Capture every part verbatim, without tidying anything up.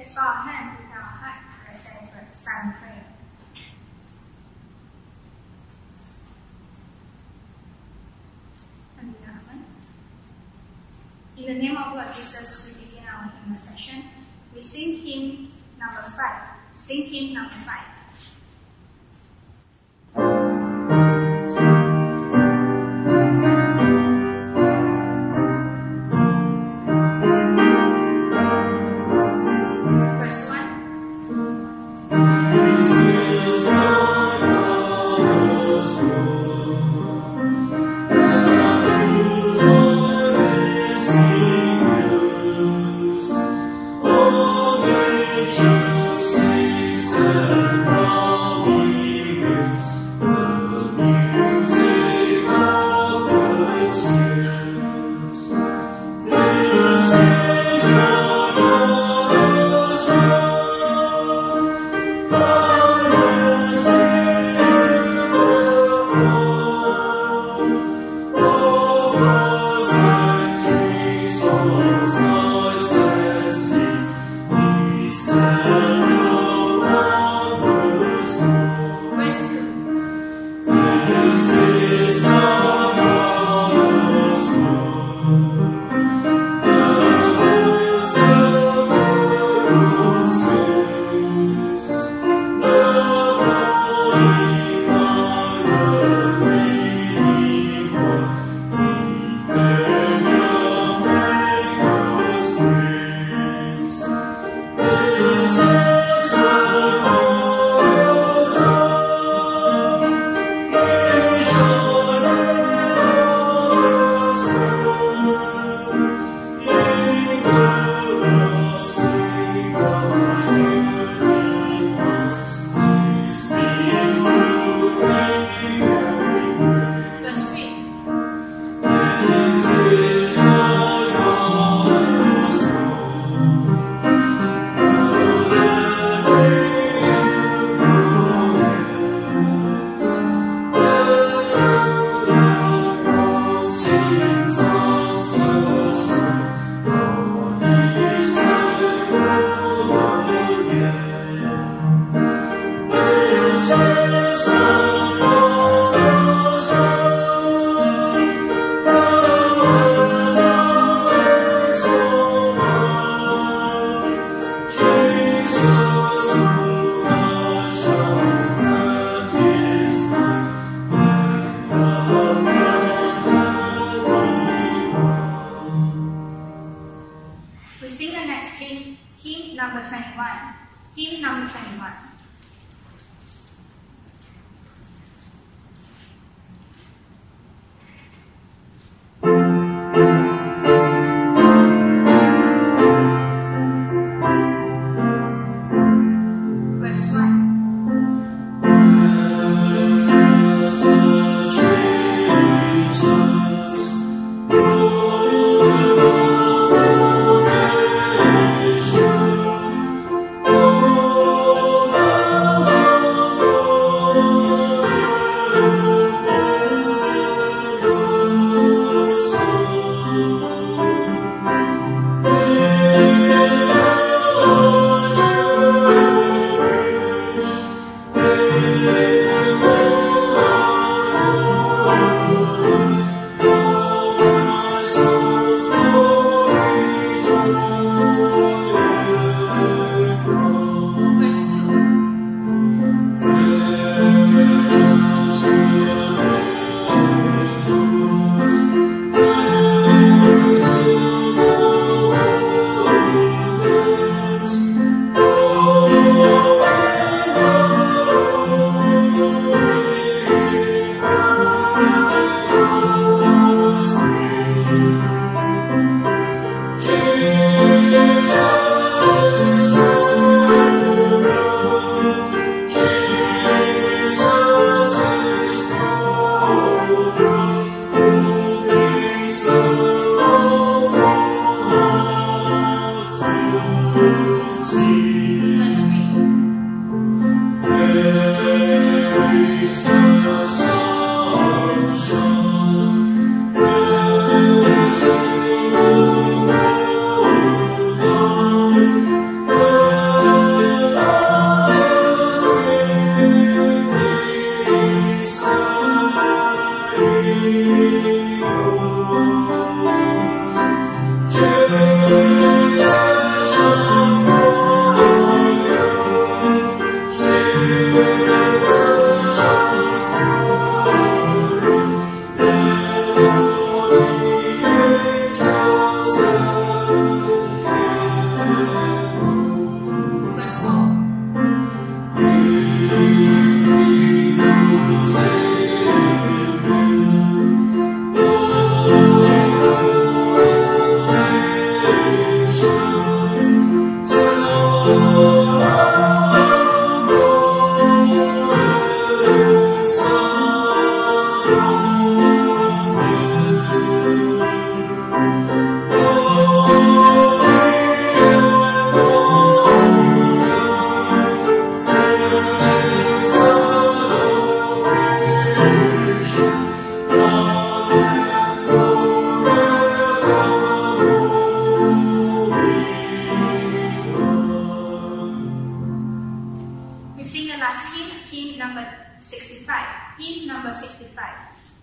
Let's bow our hand with our heart. Let's say the silent prayer. In the name of Lord Jesus, we begin our hymn session. We sing hymn number five. Sing hymn number five. Oh We sing the last hymn, hymn number sixty-five. Hymn number sixty-five.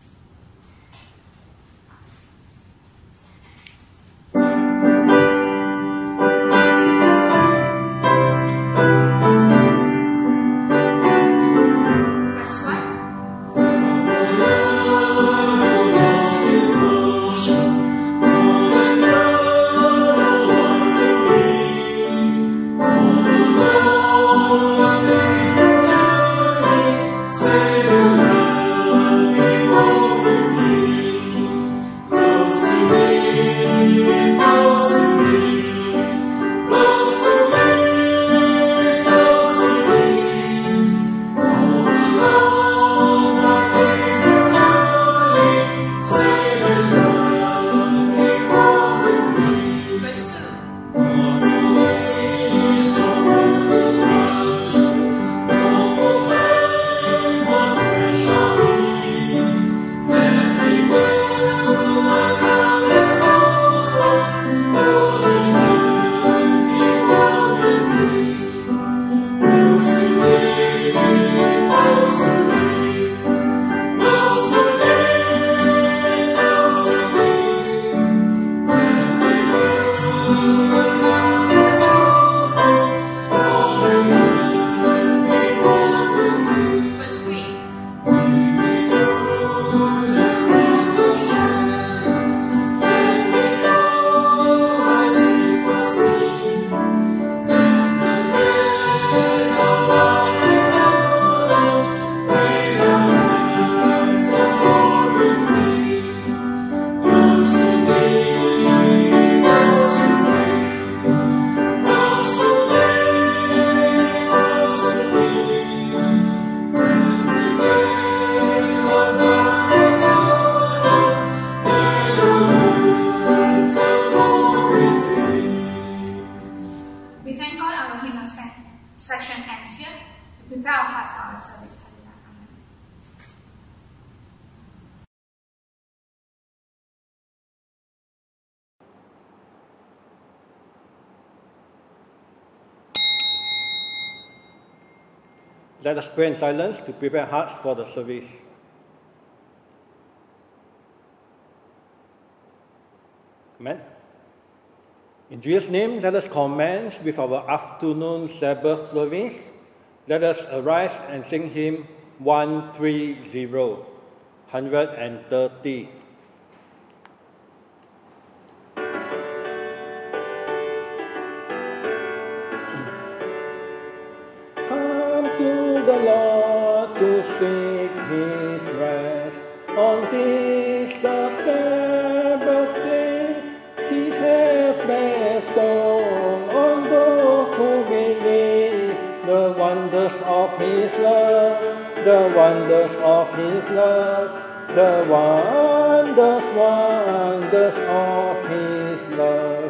Session ends here. We prepare our heart for our service. Amen. Let us pray in silence to prepare hearts for the service. Amen. In Jesus' name, let us commence with our afternoon Sabbath service. Let us arise and sing hymn one thirty, one hundred thirty. Come to the Lord to seek his rest. On this the Sabbath day, he has bestowed on those who believe the wonders of his love, the wonders of his love, the wonders, wonders of his love.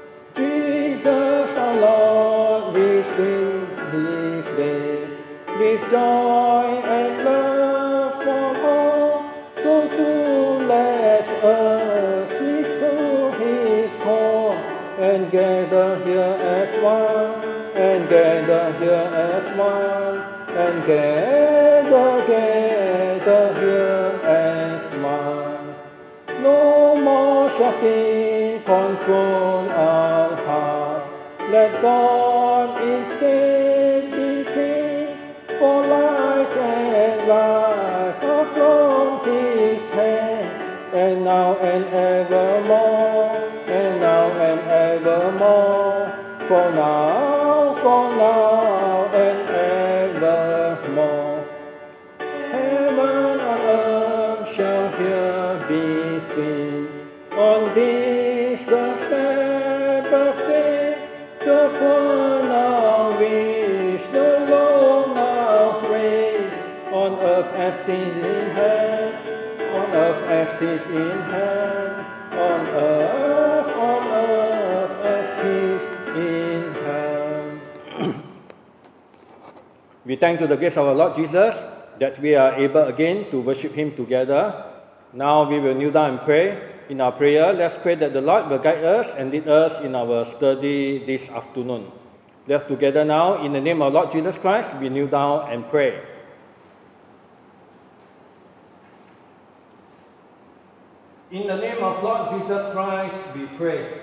Jesus our Lord received his day with joy and love for all, so too let us restore his call and gather here as one, and gather here as one, and gather, gather here as one. No more shall sin control our hearts. Let God instead be king, for light and life are from his hand, and now and evermore, and now and evermore, for now, for now and evermore. Heaven and earth shall here be seen. On this the Sabbath day, the poor now wish, the low now praise. On earth as it is in heaven, on earth as it is in heaven, on earth, on earth as it is in heaven. We thank to the grace of our Lord Jesus that we are able again to worship him together. Now we will kneel down and pray. In our prayer, let's pray that the Lord will guide us and lead us in our study this afternoon. Let's together now, in the name of Lord Jesus Christ, we kneel down and pray. In the name of Lord Jesus Christ, we pray.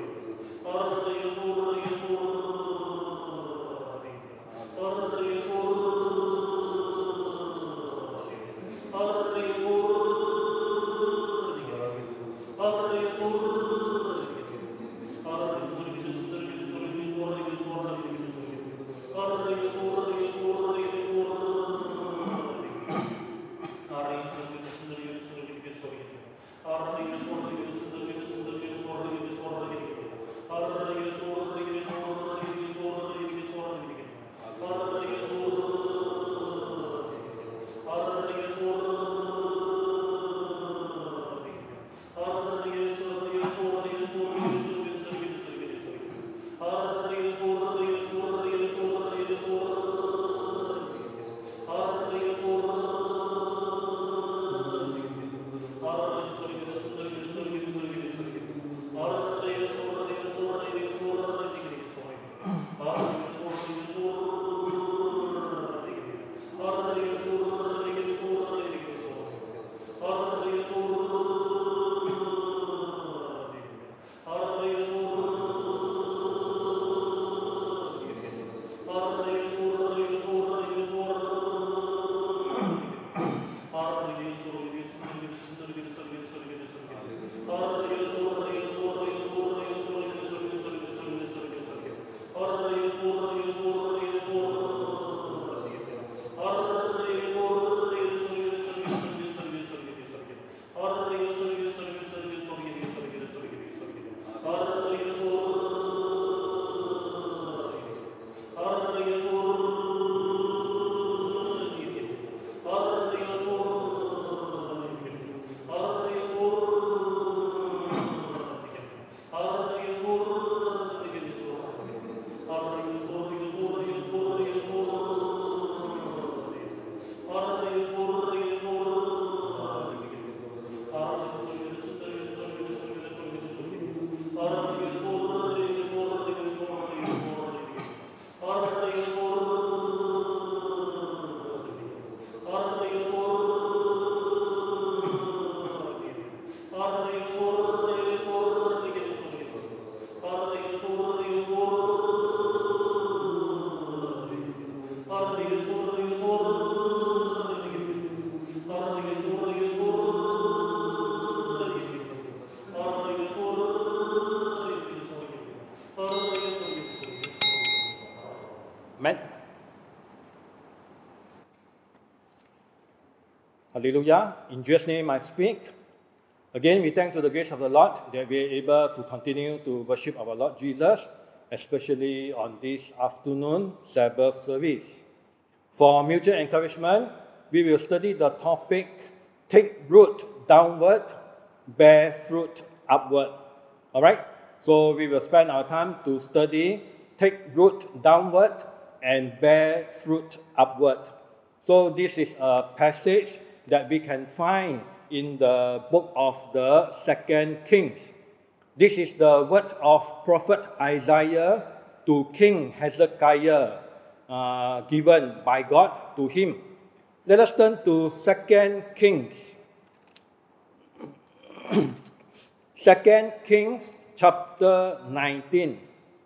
Thank you. Amen. Hallelujah. In Jesus' name I speak. Again, we thank to the grace of the Lord that we are able to continue to worship our Lord Jesus, especially on this afternoon Sabbath service. For mutual encouragement, we will study the topic, take root downward, bear fruit upward. All right? So we will spend our time to study, take root downward and bear fruit upward. So this is a passage that we can find in the book of the Second Kings. This is the word of prophet Isaiah to King Hezekiah, uh, given by God to him. Let us turn to Second Kings. Second Kings chapter nineteen,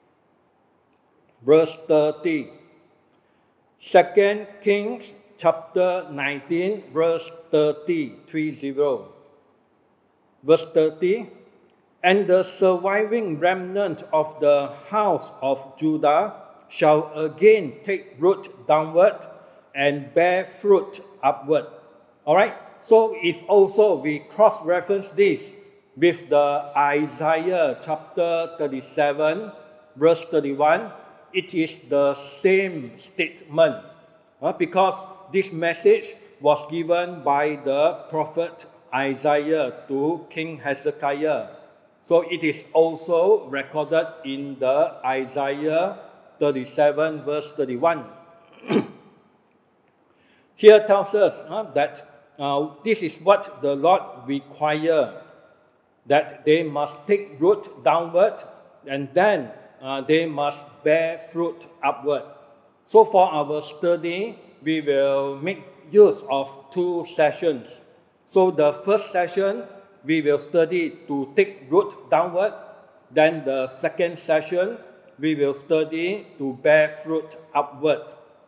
verse thirty. Second Kings chapter nineteen, verse thirty, three zero. Verse thirty, and the surviving remnant of the house of Judah shall again take root downward and bear fruit upward. All right, so if also we cross-reference this with the Isaiah chapter thirty-seven, verse thirty-one, it is the same statement. Uh, because this message was given by the prophet Isaiah to King Hezekiah. So it is also recorded in the Isaiah thirty-seven, verse thirty-one. Here tells us uh, that uh, this is what the Lord requires, that they must take root downward and then uh, they must bear fruit upward. So for our study, we will make use of two sessions. So the first session, we will study to take root downward. Then the second session, we will study to bear fruit upward.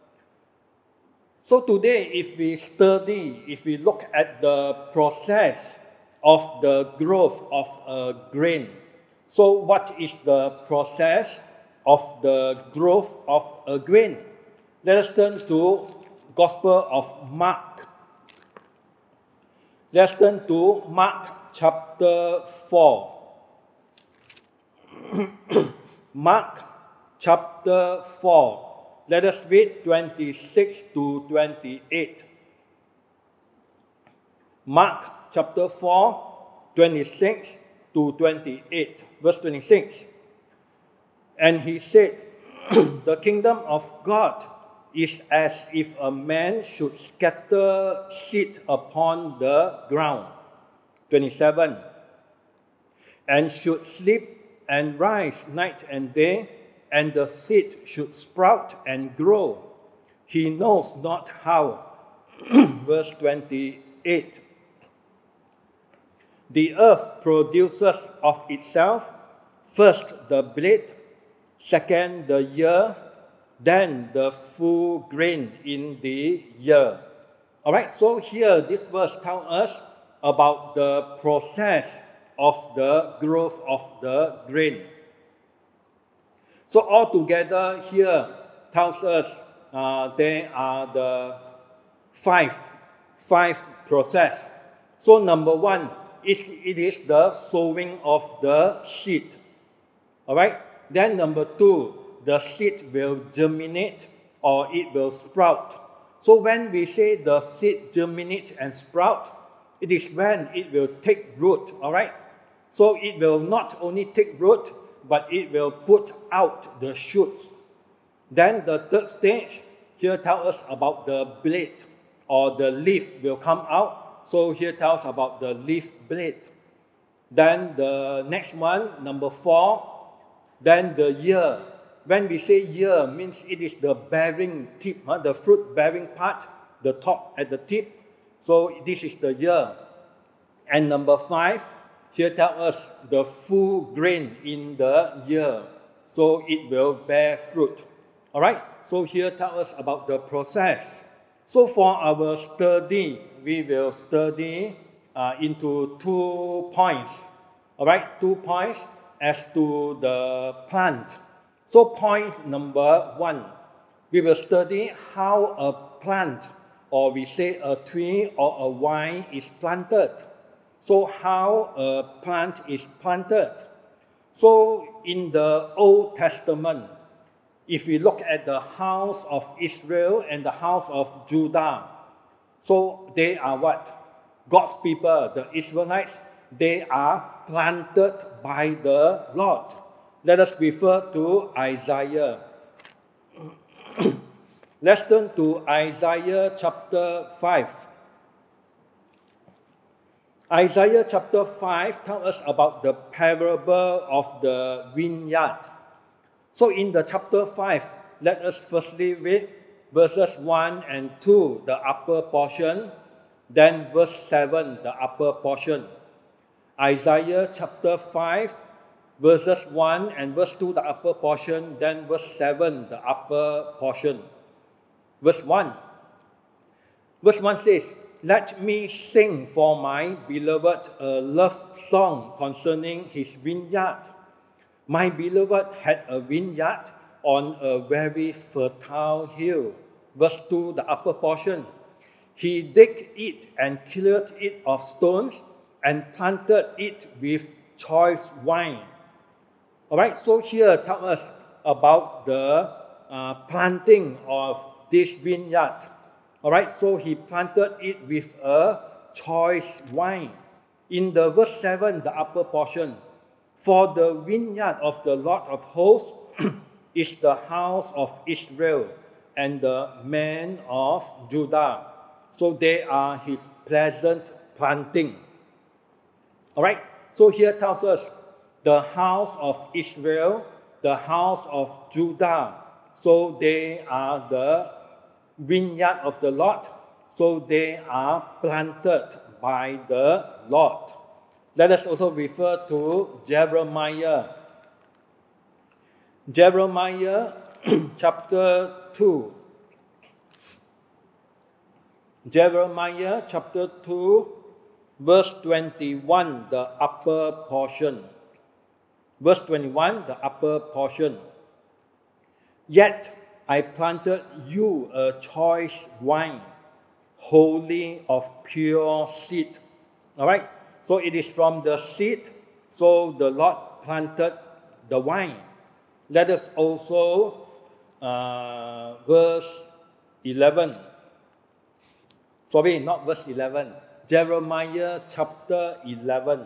So today, if we study, if we look at the process of the growth of a grain. So what is the process of the growth of a grain? Let us turn to Gospel of Mark. Let's turn to Mark chapter four. Mark chapter four. Let us read twenty-six to twenty-eight. Mark chapter four, twenty-six to twenty-eight. Verse twenty-six. And he said, the kingdom of God is as if a man should scatter seed upon the ground. twenty-seven. And should sleep and rise night and day, and the seed should sprout and grow. He knows not how. Verse twenty-eight. The earth produces of itself first the blade, second the ear, then the full grain in the ear. All right, so here this verse tells us about the process of the growth of the grain. So altogether here tells us uh, there are the five, five process. So number one, it, it is the sowing of the seed. All right. Then number two, the seed will germinate or it will sprout. So when we say the seed germinate and sprout, it is when it will take root. All right. So it will not only take root, but it will put out the shoots. Then the third stage, here tells us about the blade or the leaf will come out. So here tells about the leaf blade. Then the next one, number four, then the ear. When we say ear, means it is the bearing tip, huh? the fruit bearing part, the top at the tip. So this is the ear. And number five, here tells us the full grain in the ear. So it will bear fruit. All right, so here tell us about the process. So for our study, we will study uh, into two points. All right, two points as to the plant. So point number one, we will study how a plant, or we say a tree or a vine, is planted. So how a plant is planted. So in the Old Testament, if we look at the house of Israel and the house of Judah, so they are what? God's people, the Israelites, they are planted by the Lord. Let us refer to Isaiah. Let's turn to Isaiah chapter five. Isaiah chapter five tells us about the parable of the vineyard. So in the chapter five, let us firstly read verses one and two, the upper portion, then verse seven, the upper portion. Isaiah chapter five, verses one and verse two, the upper portion, then verse seven, the upper portion. Verse one. Verse one says, "Let me sing for my beloved a love song concerning his vineyard. My beloved had a vineyard on a very fertile hill." Verse two, the upper portion. "He digged it and cleared it of stones and planted it with choice wine." All right, so here tell us about the uh, planting of this vineyard. All right, so he planted it with a choice wine. In the verse seven, the upper portion, "For the vineyard of the Lord of hosts is the house of Israel and the men of Judah." So they are his pleasant planting. All right, so here tells us the house of Israel, the house of Judah. So they are the vineyard of the Lord. So they are planted by the Lord. Let us also refer to Jeremiah. Jeremiah chapter two. Jeremiah chapter two, verse twenty-one, the upper portion. Verse twenty-one, the upper portion. "Yet I planted you a choice vine, wholly of pure seed." All right, so it is from the seed, so the Lord planted the vine. Let us also, uh, verse eleven. Sorry, not verse eleven. Jeremiah chapter eleven.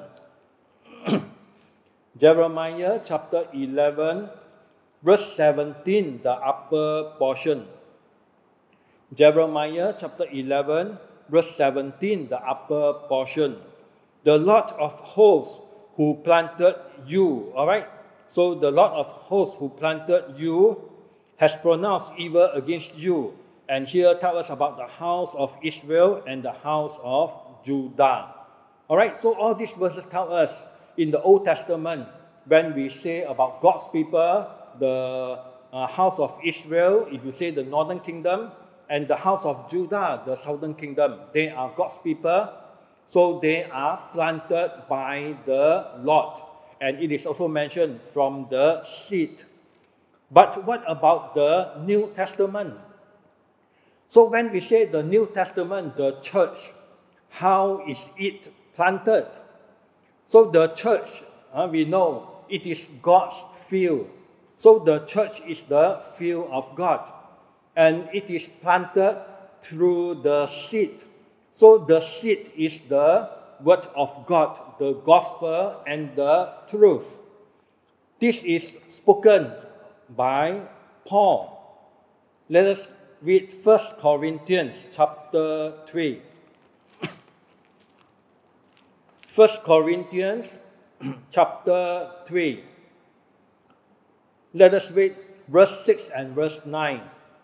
Jeremiah chapter eleven, verse seventeen, the upper portion. Jeremiah chapter eleven, verse seventeen, the upper portion. "The Lord of hosts who planted you," all right? So the Lord of hosts who planted you has pronounced evil against you. And here tell us about the house of Israel and the house of Judah. All right, so all these verses tell us in the Old Testament, when we say about God's people, the uh, house of Israel, if you say the northern kingdom, and the house of Judah, the southern kingdom, they are God's people. So they are planted by the Lord. And it is also mentioned from the seed. But what about the New Testament? So when we say the New Testament, the church, how is it planted? So the church, uh, we know, it is God's field. So the church is the field of God. And it is planted through the seed. So the seed is the word of God, the gospel and the truth. This is spoken by Paul. Let us read First Corinthians chapter three. First Corinthians chapter three. Let us read verse six and verse nine.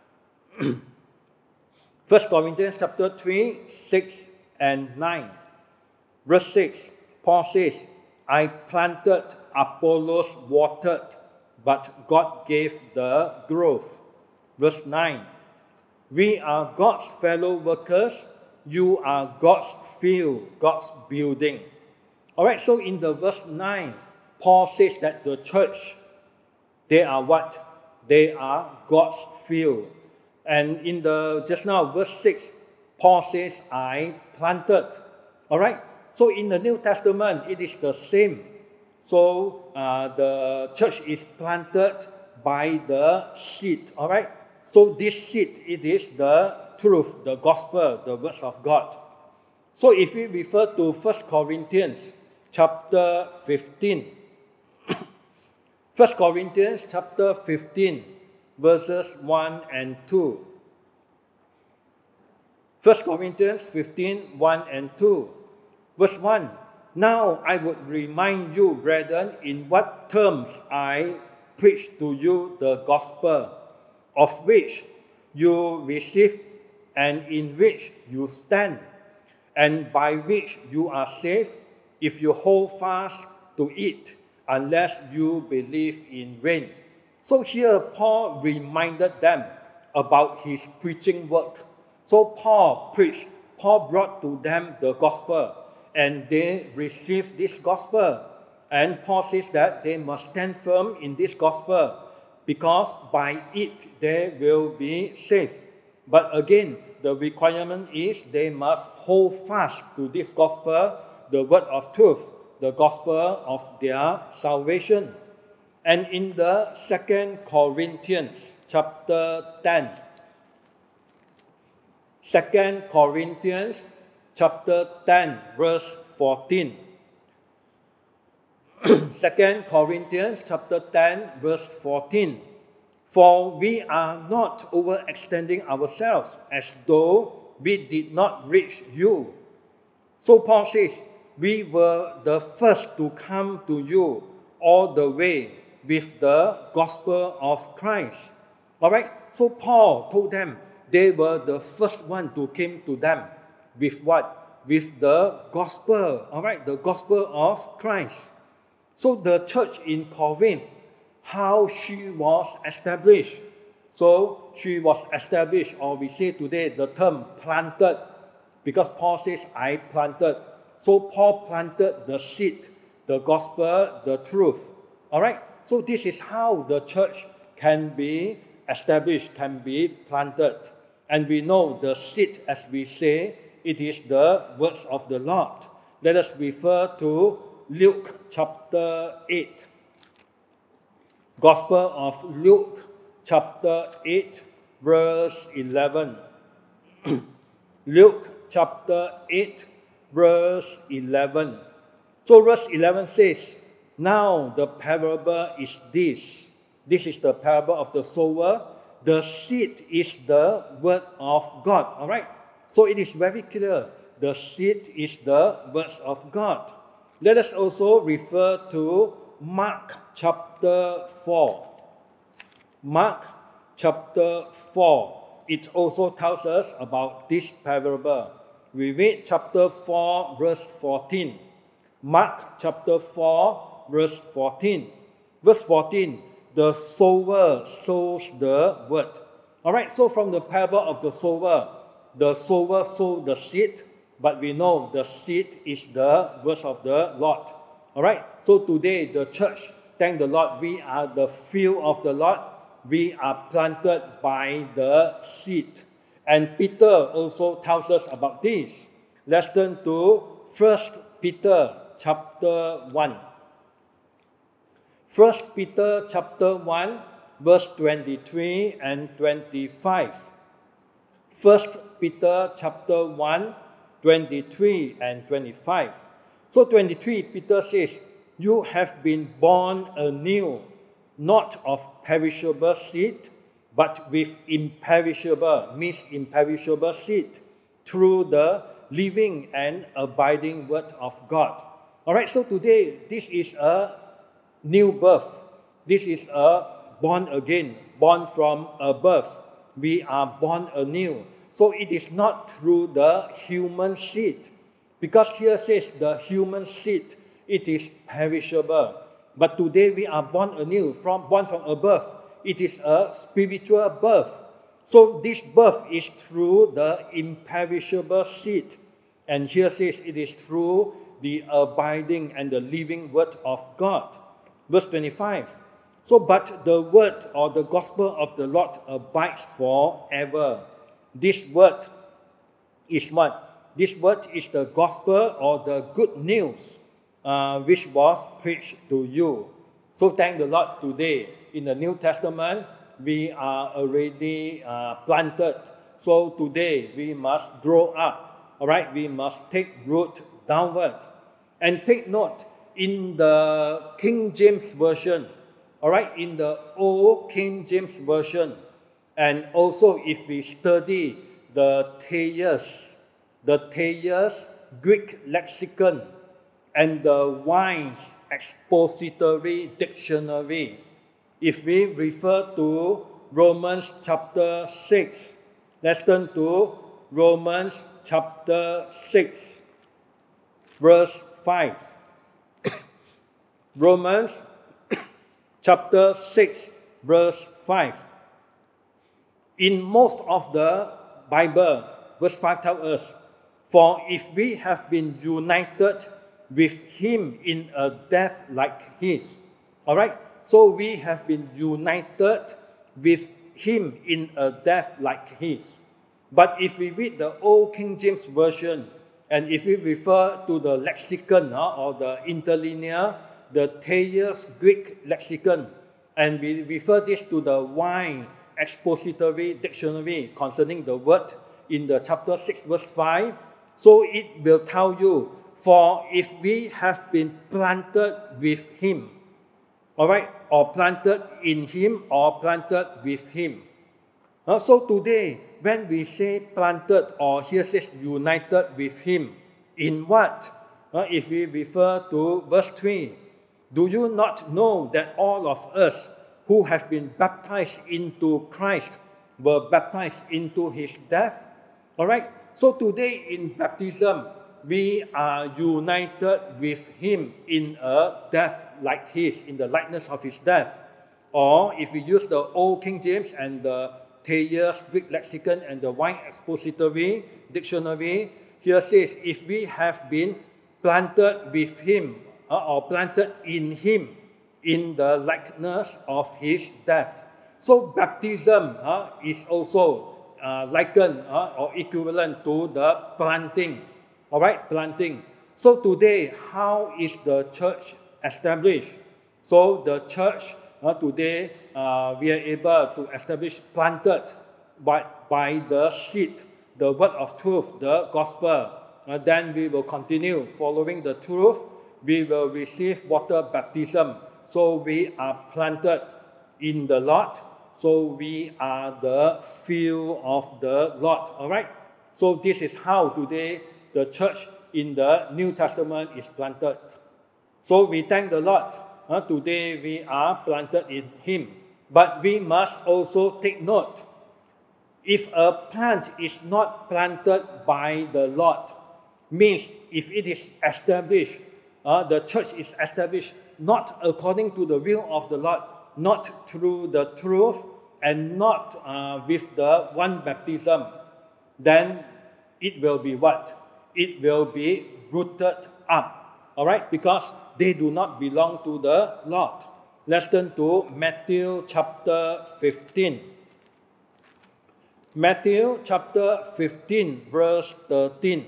First Corinthians chapter three, six and nine. Verse six, Paul says, "I planted, Apollos watered, but God gave the growth." Verse nine, we are God's fellow workers, you are God's field, God's building. Alright, so in the verse nine, Paul says that the church, they are what? They are God's field. And in the, just now, verse six, Paul says, I planted. Alright, so in the New Testament, it is the same. So uh, the church is planted by the seed. Alright, so this seed, it is the truth, the gospel, the words of God. So if we refer to First Corinthians chapter fifteen, First Corinthians chapter fifteen, verses one and two. First Corinthians fifteen, one and two. Verse one, now I would remind you, brethren, in what terms I preach to you the gospel, of which you receive and in which you stand, and by which you are saved, if you hold fast to it, unless you believe in vain. So here Paul reminded them about his preaching work. So Paul preached, Paul brought to them the gospel, and they received this gospel. And Paul says that they must stand firm in this gospel, because by it they will be saved. But again, the requirement is they must hold fast to this gospel, the word of truth, the gospel of their salvation. And in the Second Corinthians chapter ten, Second Corinthians chapter ten, verse fourteen. Second Corinthians chapter ten, verse fourteen. For we are not overextending ourselves as though we did not reach you. So Paul says, we were the first to come to you all the way with the gospel of Christ. Alright, so Paul told them they were the first one to came to them with what? With the gospel, alright, the gospel of Christ. So the church in Corinth, how she was established. So she was established, or we say today the term planted, because Paul says, I planted. So Paul planted the seed, the gospel, the truth. Alright, so this is how the church can be established, can be planted. And we know the seed, as we say, it is the words of the Lord. Let us refer to Luke chapter eight. Gospel of Luke chapter eight, verse eleven. Luke chapter eight, verse eleven. So verse eleven says, now the parable is this. This is the parable of the sower. The seed is the word of God. Alright? So it is very clear. The seed is the words of God. Let us also refer to Mark chapter four. Mark chapter four. It also tells us about this parable. We read chapter four, verse fourteen. Mark chapter four, verse fourteen. Verse fourteen, the sower sows the word. Alright, so from the parable of the sower, the sower sowed the seed, but we know the seed is the words of the Lord. Alright, so today the church, thank the Lord, we are the field of the Lord. We are planted by the seed. And Peter also tells us about this. Let's turn to First Peter chapter one. First Peter chapter one, verse twenty-three and twenty-five. First Peter chapter one, twenty-three and twenty-five. So twenty-three, Peter says, you have been born anew, not of perishable seed, but with imperishable, means imperishable seed, through the living and abiding word of God. Alright, so today, this is a new birth. This is a born again, born from above. We are born anew. So it is not through the human seed. Because here says the human seed, it is perishable. But today we are born anew, from born from above. It is a spiritual birth. So this birth is through the imperishable seed. And here says it is through the abiding and the living word of God. Verse twenty-five. So, but the word or the gospel of the Lord abides forever. This word is what? This word is the gospel or the good news uh, which was preached to you. So thank the Lord today. In the New Testament, we are already uh, planted. So today we must grow up. All right, we must take root downward. And take note, in the King James Version, all right, in the Old King James Version, and also if we study the Thayer's, the Thayer's Greek lexicon, and the Wine's expository dictionary, if we refer to Romans chapter six, let's turn to Romans chapter six, verse five. Romans chapter six, verse five. In most of the Bible, verse five tells us, for if we have been united with him in a death like his. All right? So we have been united with him in a death like his. But if we read the Old King James Version, and if we refer to the lexicon uh, or the interlinear, the Thayer's Greek lexicon, and we refer this to the Wine expository dictionary concerning the word in the chapter six, verse five, so it will tell you, for if we have been planted with him, all right, or planted in him, or planted with him. Uh, so today, when we say planted, or here says united with him, in what? Uh, if we refer to verse three, do you not know that all of us who have been baptized into Christ were baptized into his death? All right, so today in baptism, we are united with him in a death like his, in the likeness of his death. Or if we use the Old King James and the Thayer's Greek lexicon and the Wine expository dictionary, here says, if we have been planted with him, uh, or planted in him, in the likeness of his death. So baptism uh, is also uh, likened uh, or equivalent to the planting. All right, planting. So today, how is the church established? So the church uh, today, uh, we are able to establish planted by, by the seed, the word of truth, the gospel. Uh, then we will continue following the truth. We will receive water baptism. So we are planted in the Lord. So we are the field of the Lord. All right. So this is how today the church in the New Testament is planted. So we thank the Lord. Uh, today we are planted in him. But we must also take note. If a plant is not planted by the Lord, means if it is established, uh, the church is established not according to the will of the Lord, not through the truth, and not uh, with the one baptism, then it will be what? It will be rooted up. All right? Because they do not belong to the Lord. Let's turn to Matthew chapter fifteen. Matthew chapter fifteen, verse thirteen.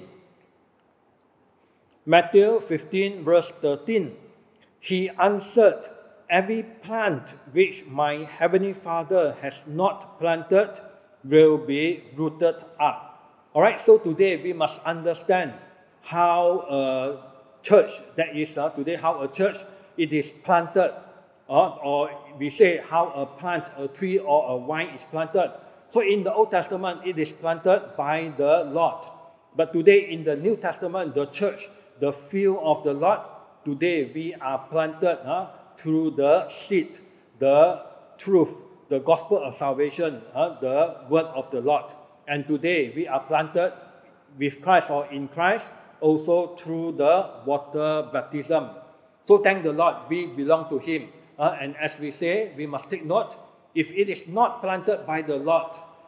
Matthew fifteen, verse thirteen. He answered, every plant which my heavenly Father has not planted will be rooted up. All right, so today we must understand how a church, that is uh, today how a church, it is planted. Uh, or we say how a plant, a tree or a vine is planted. So in the Old Testament, it is planted by the Lord. But today in the New Testament, the church, the field of the Lord, today we are planted uh, through the seed, the truth, the gospel of salvation, uh, the word of the Lord. And today we are planted with Christ or in Christ, also through the water baptism. So thank the Lord, we belong to him. Uh, and as we say, we must take note, if it is not planted by the Lord,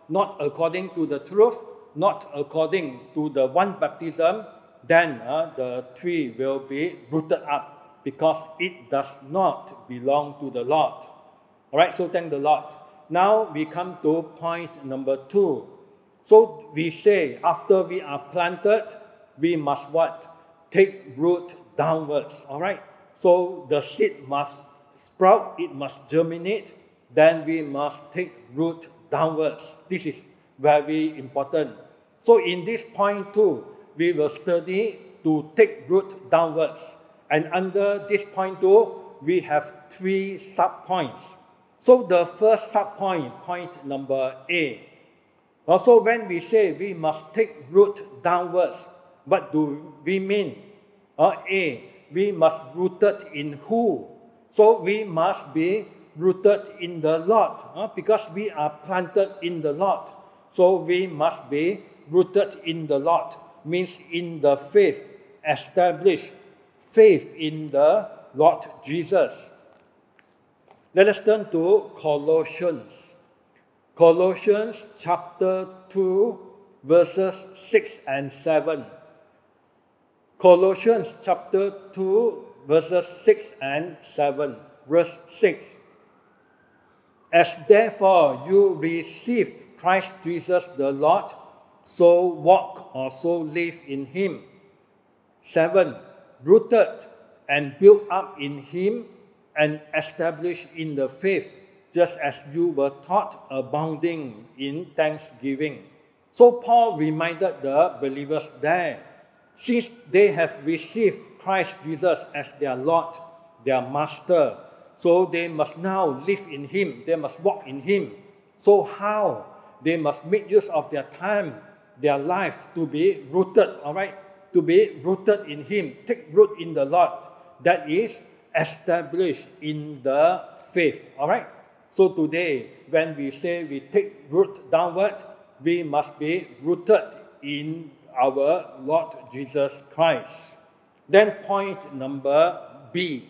not according to the truth, not according to the one baptism, then uh, the tree will be rooted up because it does not belong to the Lord. All right, so thank the Lord. Now we come to point number two. So we say after we are planted, we must what? Take root downwards. All right. So the seed must sprout, it must germinate, then we must take root downwards. This is very important. So in this point two, we will study to take root downwards. And under this point two, we have three sub-points. So the first sub-point, point number A. Also, when we say we must take root downwards, what do we mean? Uh, A, we must rooted in who? So we must be rooted in the Lord, uh, because we are planted in the Lord. So we must be rooted in the Lord, means in the faith, established faith in the Lord Jesus. Let us turn to Colossians. Colossians chapter two, verses six and seven. Colossians chapter two, verses six and seven. Verse six. As therefore you received Christ Jesus the Lord, so walk or so live in him. seven. Rooted and built up in him and established in the faith, just as you were taught, abounding in thanksgiving. So Paul reminded the believers there, since they have received Christ Jesus as their Lord, their Master, so they must now live in him, they must walk in him. So how? They must make use of their time, their life to be rooted, all right? To be rooted in him, take root in the Lord, that is established in the faith, all right? So today, when we say we take root downward, we must be rooted in our Lord Jesus Christ. Then point number B.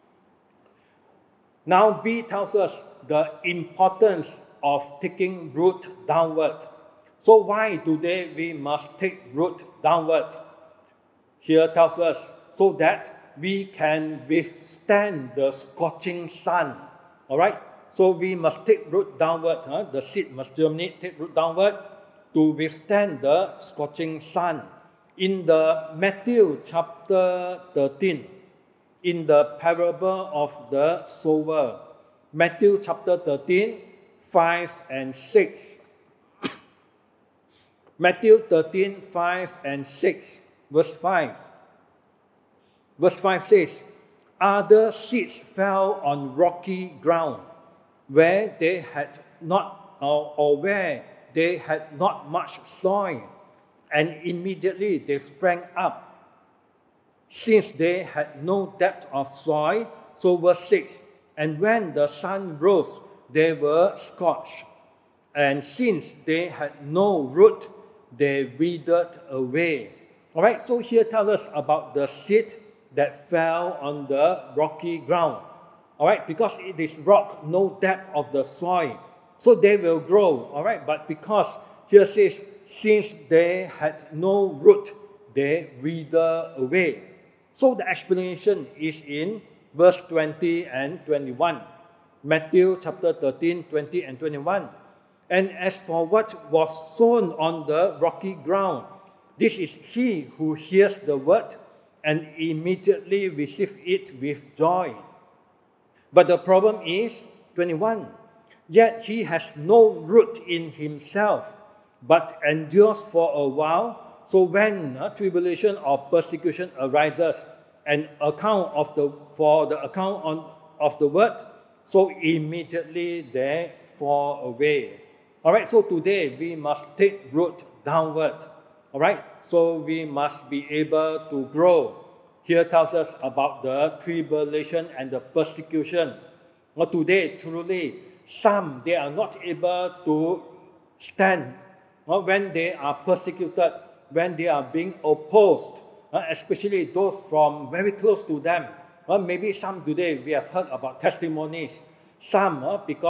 Now B tells us the importance of taking root downward. So why today we must take root downward? Here tells us so that we can withstand the scorching sun. All right? So we must take root downward. Huh? The seed must germinate, take root downward to withstand the scorching sun. In the Matthew chapter thirteen, in the parable of the sower, Matthew chapter thirteen, five and six. Matthew thirteen, five and six, verse five. Verse five says, other seeds fell on rocky ground, where they had not, or, or where they had not much soil, and immediately they sprang up, since they had no depth of soil. So verse six, and when the sun rose, they were scorched, and since they had no root, they withered away. All right, so here tells us about the seed that fell on the rocky ground. All right, because it is rock, no depth of the soil, so they will grow. All right, but because here says, since they had no root, they wither away. So the explanation is in verse twenty and twenty-one. Matthew chapter thirteen, twenty and twenty-one. And as for what was sown on the rocky ground, this is he who hears the word and immediately receives it with joy. But the problem is, twenty-one, yet he has no root in himself, but endures for a while. So when uh, tribulation or persecution arises, an account of the for the account on, of the word, so immediately they fall away. All right, so today we must take root downward. All right, so we must be able to grow. Here tells us about the tribulation and the persecution. Well, today, truly, some, they are not able to stand well, when they are persecuted, when they are being opposed, uh, especially those from very close to them. Well, maybe some today, we have heard about testimonies. Some, uh, because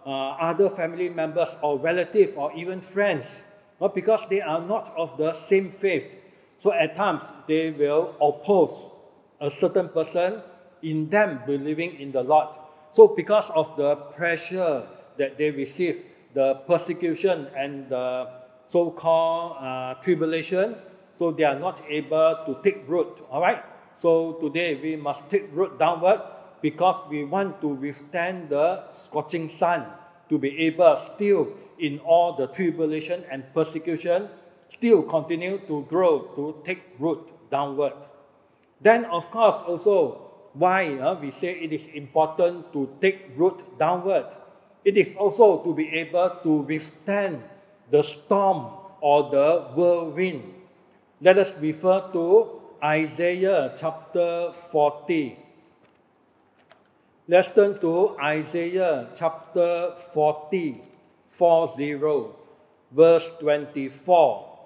uh, other family members or relatives or even friends, not because they are not of the same faith. So at times they will oppose a certain person in them believing in the Lord. So because of the pressure that they receive, the persecution and the so-called uh, tribulation, so they are not able to take root. All right. So today we must take root downward because we want to withstand the scorching sun, to be able still in all the tribulation and persecution, still continue to grow, to take root downward. Then of course also why uh, we say it is important to take root downward. It is also to be able to withstand the storm or the whirlwind. Let us refer to Isaiah chapter forty. Let's turn to Isaiah chapter forty, forty, verse twenty-four.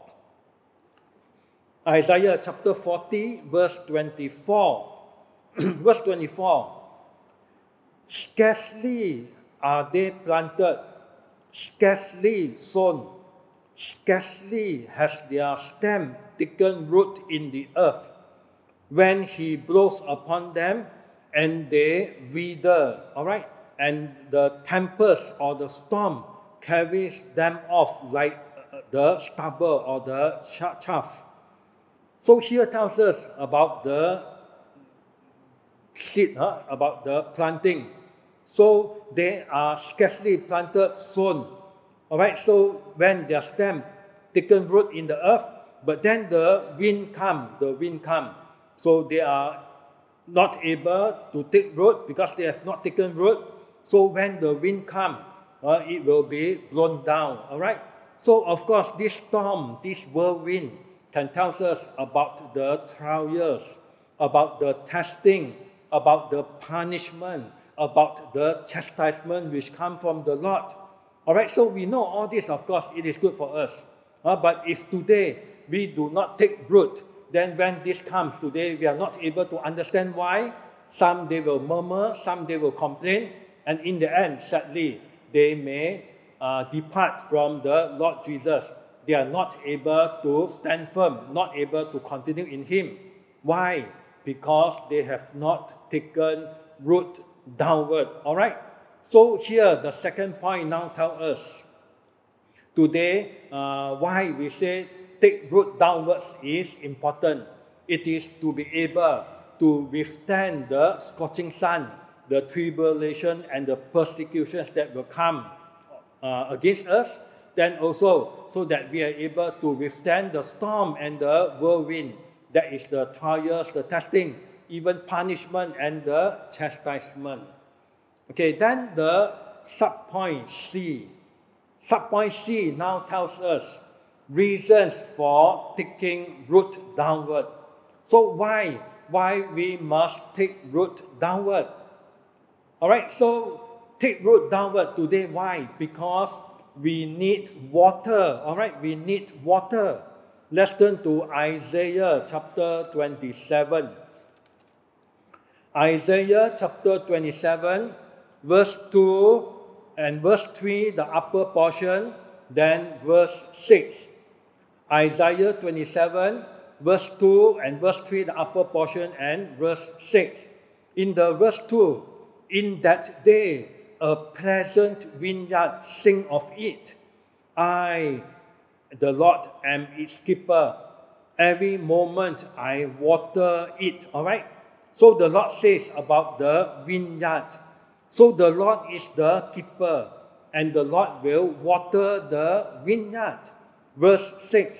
Isaiah chapter forty, verse twenty-four. Verse twenty-four. Scarcely are they planted, scarcely sown, scarcely has their stem taken root in the earth, when he blows upon them, and they wither, all right? And the tempest or the storm carries them off like the stubble or the chaff. So here tells us about the seed, huh? About the planting. So they are scarcely planted, sown. All right, so when their stem taken root in the earth, but then the wind come, the wind come. So they are not able to take root because they have not taken root. So when the wind comes, uh, it will be blown down. All right. So of course, this storm, this whirlwind, can tell us about the trials, about the testing, about the punishment, about the chastisement which come from the Lord. All right. So we know all this. Of course, it is good for us. Uh, but if today we do not take root, then when this comes today, we are not able to understand why. Some they will murmur, some they will complain, and in the end, sadly, they may uh, depart from the Lord Jesus. They are not able to stand firm, not able to continue in Him. Why? Because they have not taken root downward. All right? So here, the second point now tells us, today, uh, why we say take root downwards is important. It is to be able to withstand the scorching sun, the tribulation and the persecutions that will come uh, against us. Then also, so that we are able to withstand the storm and the whirlwind. That is the trials, the testing, even punishment and the chastisement. Okay, then the subpoint C. Subpoint C now tells us reasons for taking root downward. So why? Why we must take root downward? All right, so take root downward today. Why? Because we need water. All right, we need water. Let's turn to Isaiah chapter twenty-seven. Isaiah chapter twenty-seven, verse two and verse three, the upper portion, then verse six. Isaiah twenty-seven, verse two and verse three, the upper portion, and verse six. In the verse two, in that day, a pleasant vineyard sing of it. I, the Lord, am its keeper. Every moment I water it. All right? So the Lord says about the vineyard. So the Lord is the keeper, and the Lord will water the vineyard. Verse six.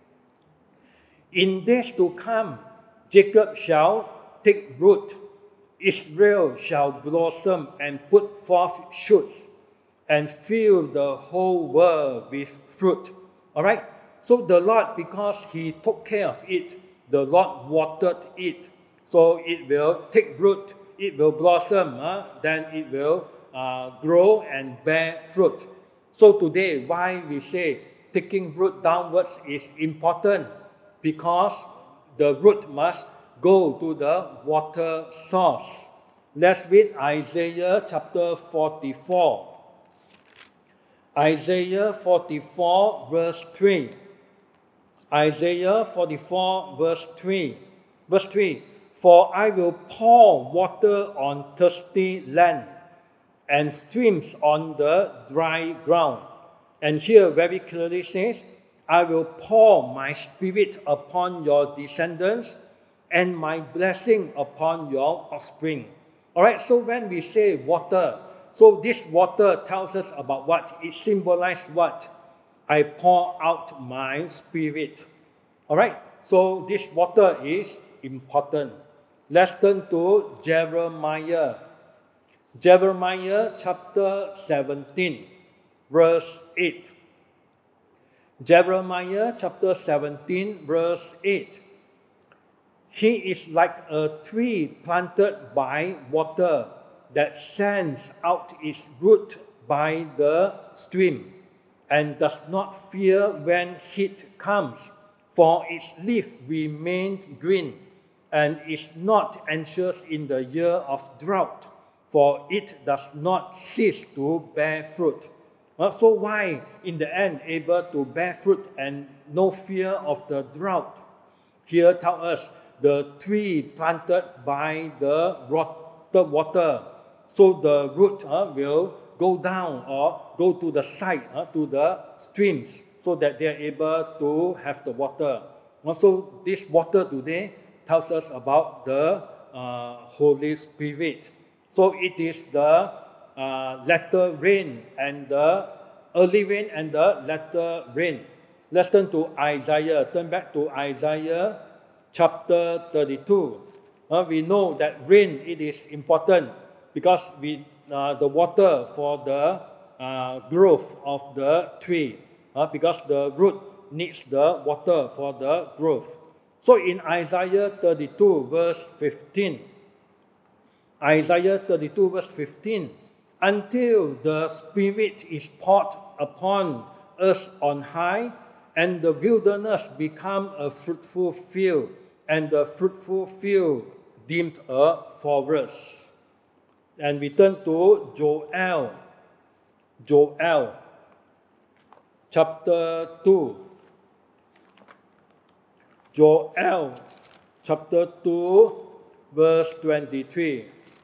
In days to come, Jacob shall take root, Israel shall blossom and put forth shoots, and fill the whole world with fruit. All right? So the Lord, because He took care of it, the Lord watered it, so it will take root, it will blossom, uh, then it will uh, grow and bear fruit. So today, why we say taking root downwards is important, because the root must go to the water source. Let's read Isaiah chapter forty-four. Isaiah forty-four verse three. Isaiah forty-four verse three. Verse three. For I will pour water on thirsty land and streams on the dry ground. And here very clearly says, I will pour my spirit upon your descendants and my blessing upon your offspring. Alright, so when we say water, so this water tells us about what? It symbolizes what? I pour out my spirit. Alright, so this water is important. Let's turn to Jeremiah. Jeremiah chapter seventeen, verse eight. Jeremiah chapter seventeen, verse eight. He is like a tree planted by water that sends out its root by the stream and does not fear when heat comes, for its leaf remains green and is not anxious in the year of drought, for it does not cease to bear fruit. Uh, so why in the end able to bear fruit and no fear of the drought? Here tell us the tree planted by the water, so the root uh, will go down or go to the side, uh, to the streams, so that they are able to have the water. Also, this water today tells us about the uh, Holy Spirit. So it is the uh, latter rain and the early rain and the latter rain. Let's turn to Isaiah. Turn back to Isaiah chapter thirty-two. Uh, we know that rain, it is important because we, uh, the water for the uh, growth of the tree, uh, because the root needs the water for the growth. So in Isaiah thirty-two verse fifteen, Isaiah thirty-two verse fifteen, until the Spirit is poured upon us on high, and the wilderness become a fruitful field, and the fruitful field deemed a forest. And we turn to Joel, Joel, chapter two. Joel, chapter two, verse twenty-three.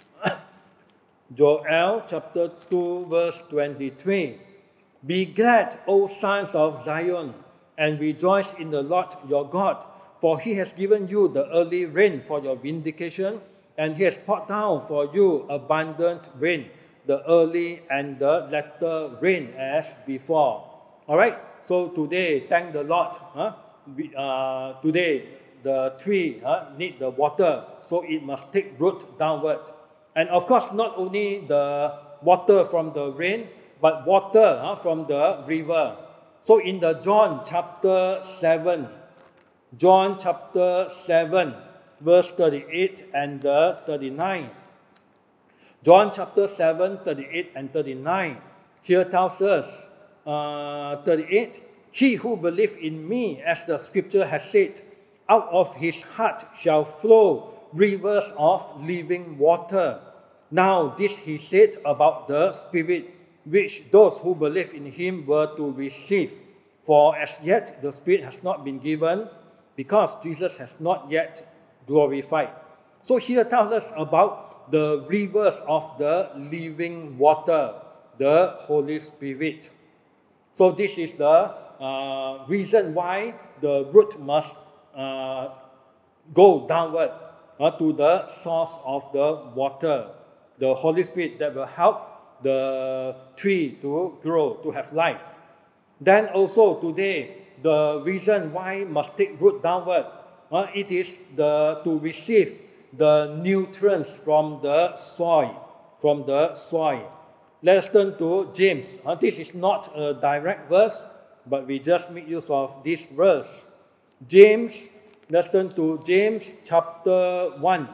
Joel, chapter two, verse twenty-three. Be glad, O sons of Zion, and rejoice in the Lord your God, for he has given you the early rain for your vindication, and he has poured down for you abundant rain, the early and the latter rain as before. Alright, so today, thank the Lord. Huh? We, uh, today, the tree uh, need the water, so it must take root downward. And of course, not only the water from the rain, but water uh, from the river. So in the John chapter seven, John chapter seven, verse thirty-eight and uh, thirty-nine. John chapter seven, thirty-eight and thirty-nine. Here tells us, uh, thirty-eight, he who believes in me, as the scripture has said, out of his heart shall flow rivers of living water. Now this he said about the Spirit, which those who believe in him were to receive. For as yet the Spirit has not been given, because Jesus has not yet glorified. So here tells us about the rivers of the living water, the Holy Spirit. So this is the uh, reason why the root must uh, go downward uh, to the source of the water, the Holy Spirit that will help the tree to grow, to have life. Then also today, the reason why must take root downward, uh, it is the to receive the nutrients from the soil, from the soil. Let us turn to James. Uh, this is not a direct verse, but we just make use of this verse. James, let's turn to James chapter one.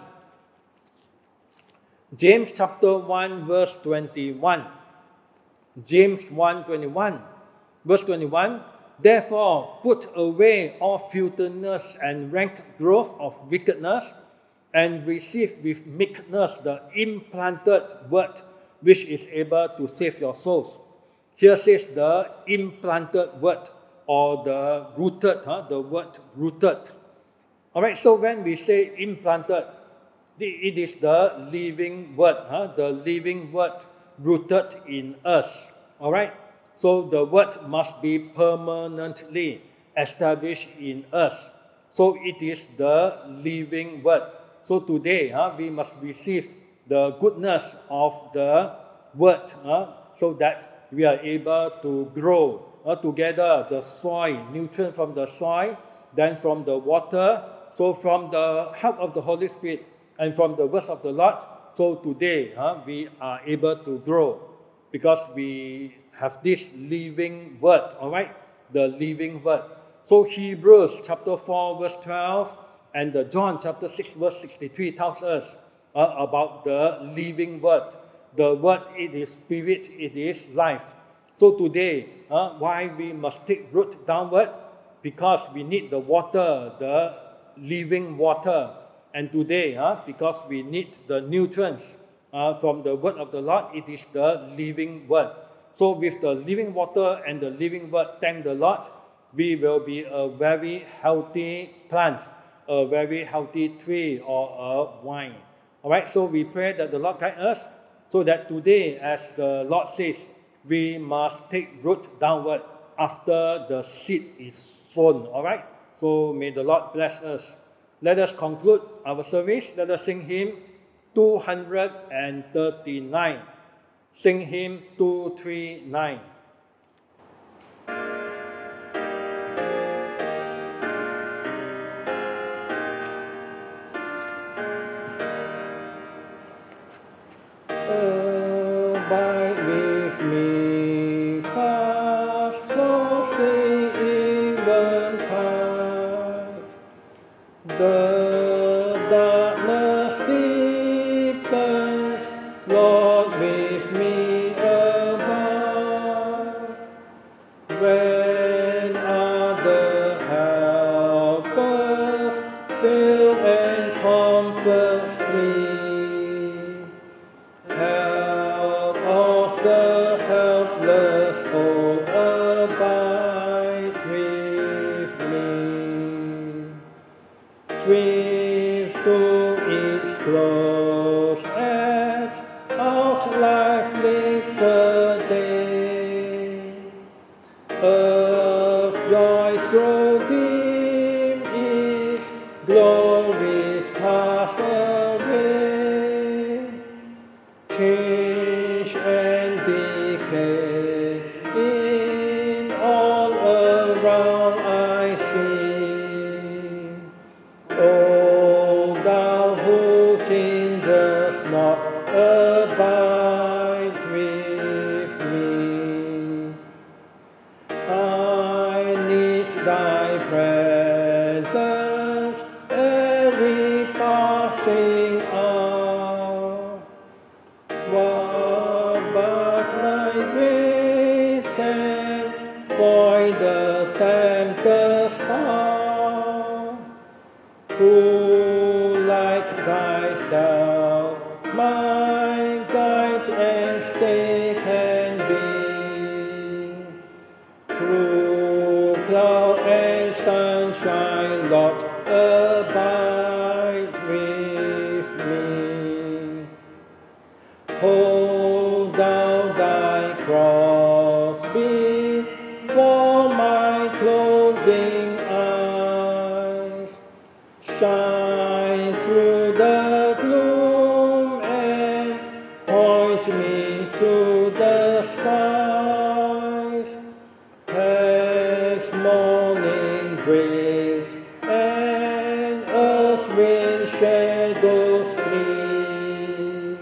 James chapter one, verse twenty-one. James one, twenty-one. Verse twenty-one, therefore put away all filthiness and rank growth of wickedness, and receive with meekness the implanted word, which is able to save your souls. Here says the implanted word or the rooted, huh? the word rooted. All right, so when we say implanted, it is the living word, huh? the living word rooted in us. All right, so the word must be permanently established in us. So it is the living word. So today, huh, we must receive the goodness of the word, huh, so that we are able to grow uh, together the soil, nutrient from the soil, then from the water. So from the help of the Holy Spirit and from the words of the Lord, so today huh, we are able to grow because we have this living word, all right? The living word. So Hebrews chapter four verse twelve and the John chapter six verse sixty-three tells us uh, about the living word. The word, it is spirit, it is life. So today, uh, why we must take root downward? Because we need the water, the living water. And today, uh, because we need the nutrients uh, from the word of the Lord, it is the living word. So with the living water and the living word, thank the Lord, we will be a very healthy plant, a very healthy tree or a vine. All right, so we pray that the Lord guide us so that today, as the Lord says, we must take root downward after the seed is sown. All right, so may the Lord bless us. Let us conclude our service. Let us sing hymn two hundred thirty-nine. Sing hymn two thirty-nine. Abide with me fast, close the eventide. The darkness deepens, Lord, with me abide. When other helpers fail and comforts flee, help of the helpless, oh, abide with me. Swift to its close edge, out life little day. Earth's joys grow dim, its glories pass away. Change and decay in all around I see. O thou who changest not, abide with me. I need thy presence every passing hour. What but thy grace can foil the tempter's power? Who like thyself my guide and stay can be? Through cloud and sunshine, Lord, abide with me. Hold down thy cross before my closing eyes. Shine through the gloom and point me to the skies. As morning breaks and earth's wind shadows flee,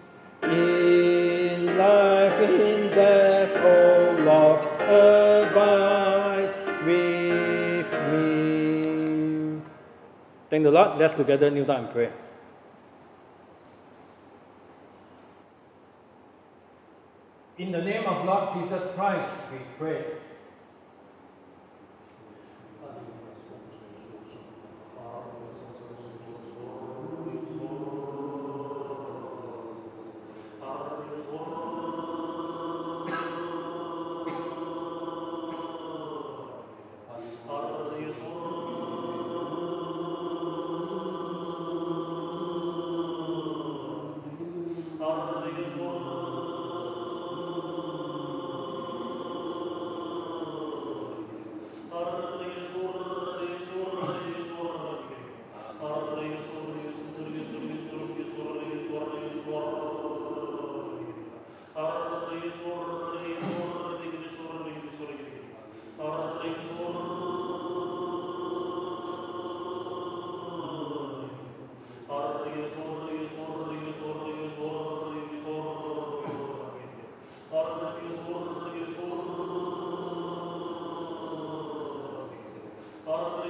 in life, in death, O Lord, abide with me. Thank the Lord. Let's together kneel down and pray. In the name of Lord Jesus Christ, we pray.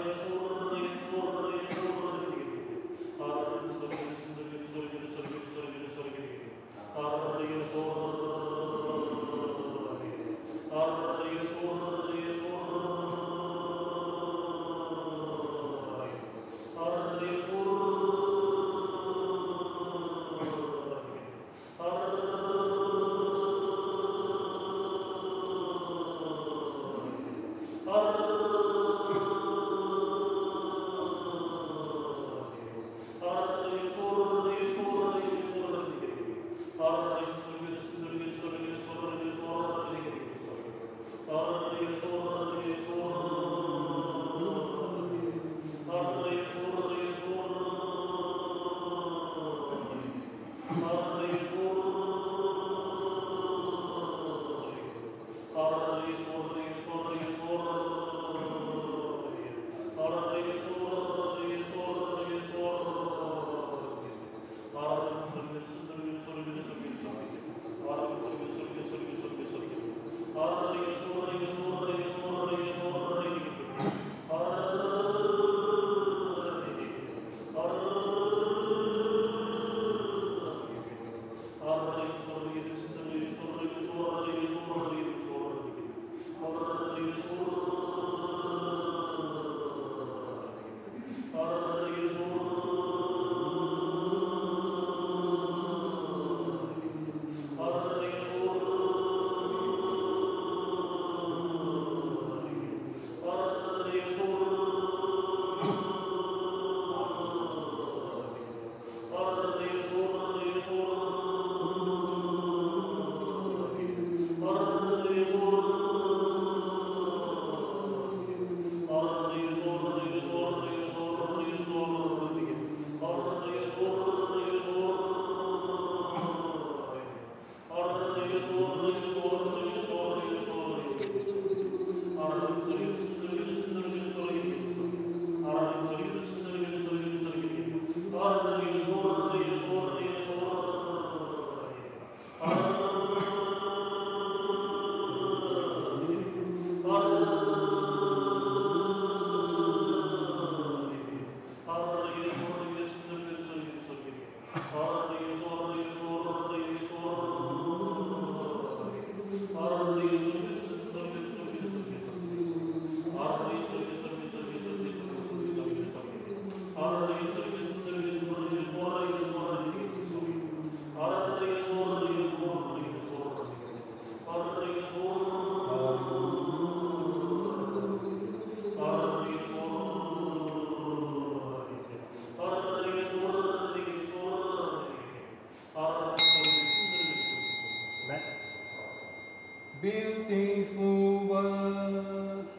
Beautiful words,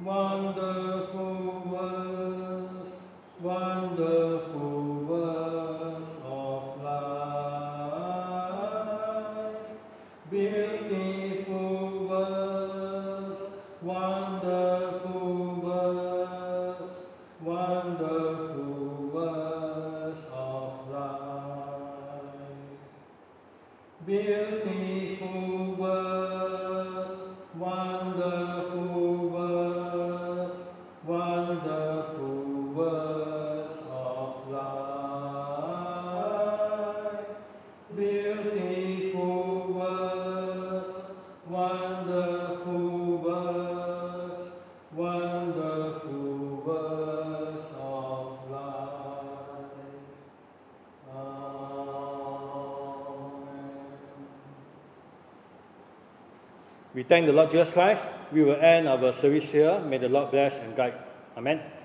wonderful words, wonderful words of life. Beautiful words, wonderful words, wonderful words of life. Beautiful words, wonderful words, wonderful words of life. Beautiful words, wonderful words, wonderful words of life. We thank the Lord Jesus Christ. We will end our service here. May the Lord bless and guide. Amen.